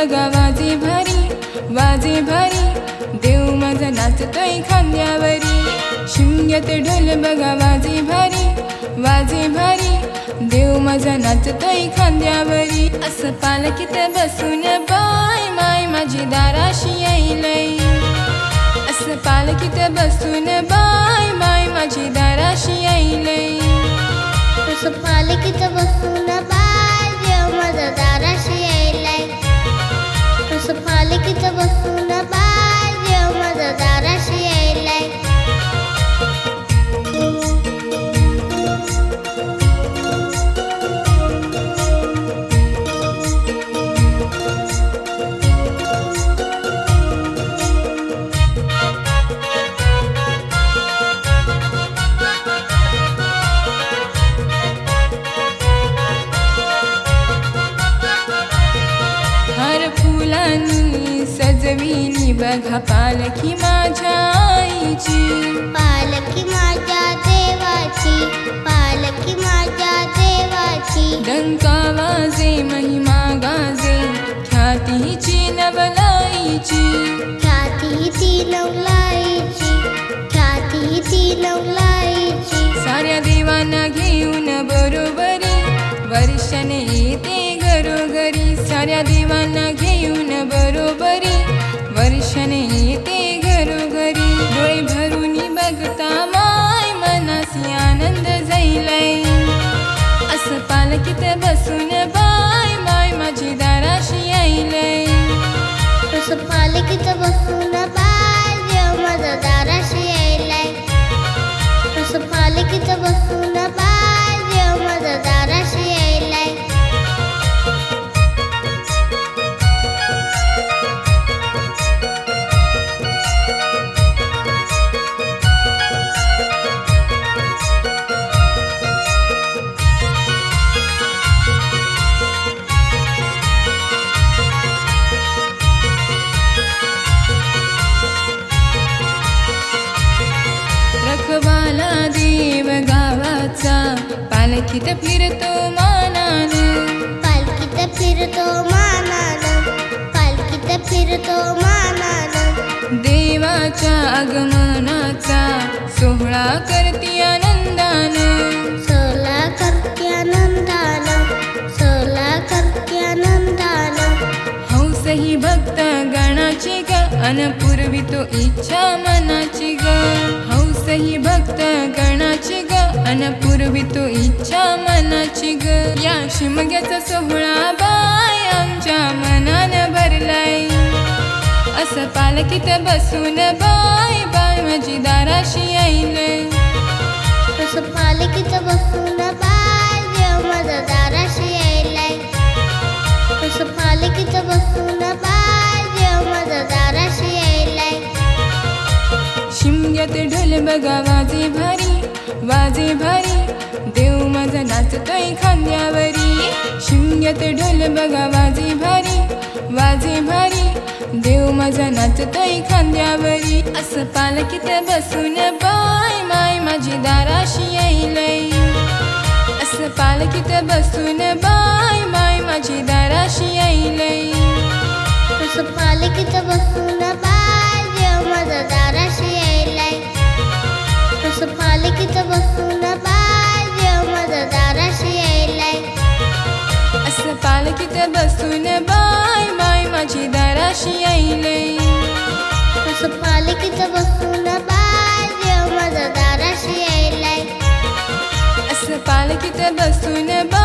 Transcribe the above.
बघा वाजे भारी देव माझा नाचतोय खांद्यावरी. शिमग्यात ढोल बघा वाजे भारी देव माझा नाचतोय खांद्यावरी. असं पालखीत बसून बाय माय माझी दाराशी येईलय. असं पालखीत बसून बाय माय माझी दाराशी येईलय. असं पालखीत बसून बाय देव माझा दाराशी येईलय. असं पालखीत बसून बाय देव माझा दाराशी येईलय. फुलांनी सजविली बघा पालखी माझ्या आईची. पालखी माझ्या देवाची, पालखी माझ्या देवाची. डंका वाजे महिमा गाजे ख्यातीची नवलाईची. ख्याती ती नवलाईची, ख्याती ती नवलाईची. साऱ्या देवांना घेऊन बरोबरी वर्षाने येते घरोघरी. साऱ्या देवांना घेऊन बरोबरी वर्षाने येते घरोघरी. डोळे भरून बघता माय मनासी आनंद जाईलय. असं पालखीत बसून बाय माय माझी दाराशी येईलय. असं पालखीत बसून बाय देव माझा दाराशी येईलय. असं पालखीत बसून बाय देव माझा दाराशी येईलय. रखवाला देव गावाचा पालखीत फिरतो मानानं. पालखीत फिरतो मानानं, पालखीत फिरतो मानानं. देवाच्या आगमनाचा सोहळा करती आनंदानं. सोला करते आनंदानं, सोला करते आनंदानं. हौस ही भक्त गणाची ग अन पुरवितो इच्छा मनाची ग. हौस ही भक्त गणाची ग अन पुरवितो इच्छा मनाची ग. या शिमग्याचा सोहळा बाय आमच्या मनानं भरलाय. असं पालखीत बसून बाय बाय माझी दाराशी येईलय. असं पालखीत बसून बाय देव माझा दाराशी येईलय. असं पालखीत बसून बाय देव माझा दाराशी येईलय. शिमग्यात ढोल बघा वाजे भारी देव माझा नाचतोय खांद्यावरी. शिमग्यात ढोल बघा वाजे भारी देव माझा नाचतोय खांद्यावरी. असं पालखीत बसून बाय माय माझी दाराशी येईलय. असं पालखीत बसून बाय माय माझी दाराशी येईलय. असं पालखीत बसून बाय देव माझा दाराशी येईलय. असं पालखीत बसून बाय देव माझा दाराशी येईलय. असं पालखीत बसून बाय माय माझी दाराशी येईलय. असं पालखीत बसून बाय देव माझा दाराशी येईलय. असं पालखीत बसून